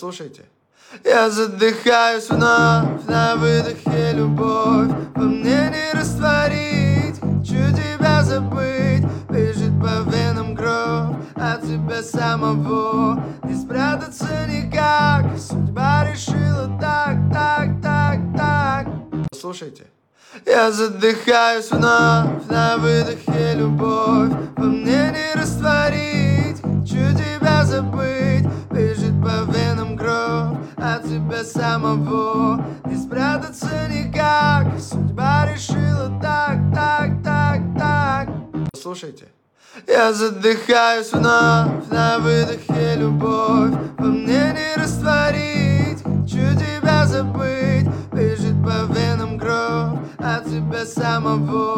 Послушайте. Я задыхаюсь вновь на выдохе, любовь во мне не растворить. Хочу тебя забыть, бежит по венам кровь от тебя самого. Не спрятаться никак, судьба решила так. Послушайте. Я задыхаюсь вновь на выдохе, любовь во мне не растворить. Хочу тебя забыть, бежит по венам кровь от тебя самого. Не спрятаться никак, судьба решила так. Послушайте. Я задыхаюсь вновь на выдохе, любовь во мне не растворить. Хочу тебя забыть, бежит по венам кровь от тебя самого.